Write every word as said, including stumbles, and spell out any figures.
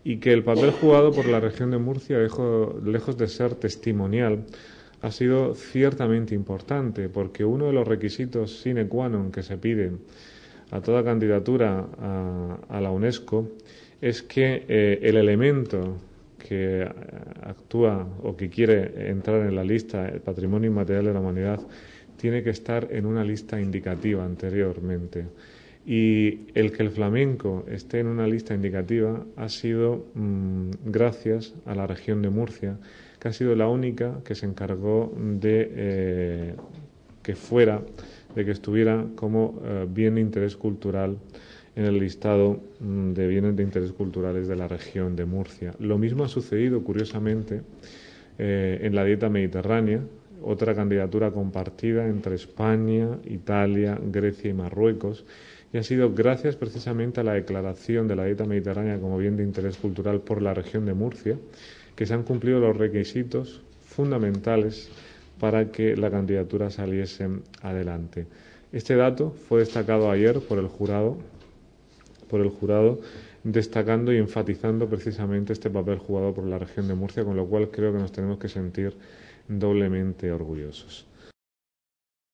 y que el papel jugado por la región de Murcia, lejos, lejos de ser testimonial, ha sido ciertamente importante, porque uno de los requisitos sine qua non que se piden a toda candidatura a, a la UNESCO es que eh, el elemento que actúa o que quiere entrar en la lista, el patrimonio inmaterial de la humanidad, tiene que estar en una lista indicativa anteriormente. Y el que el flamenco esté en una lista indicativa ha sido mmm, gracias a la región de Murcia, que ha sido la única que se encargó de eh, que fuera, de que estuviera como eh, bien de interés cultural en el listado mmm, de bienes de interés culturales de la región de Murcia. Lo mismo ha sucedido, curiosamente, eh, en la dieta mediterránea, otra candidatura compartida entre España, Italia, Grecia y Marruecos, y ha sido gracias precisamente a la declaración de la dieta mediterránea como bien de interés cultural por la región de Murcia, que se han cumplido los requisitos fundamentales para que la candidatura saliese adelante. Este dato fue destacado ayer por el jurado, por el jurado, destacando y enfatizando precisamente este papel jugado por la región de Murcia, con lo cual creo que nos tenemos que sentir doblemente orgullosos.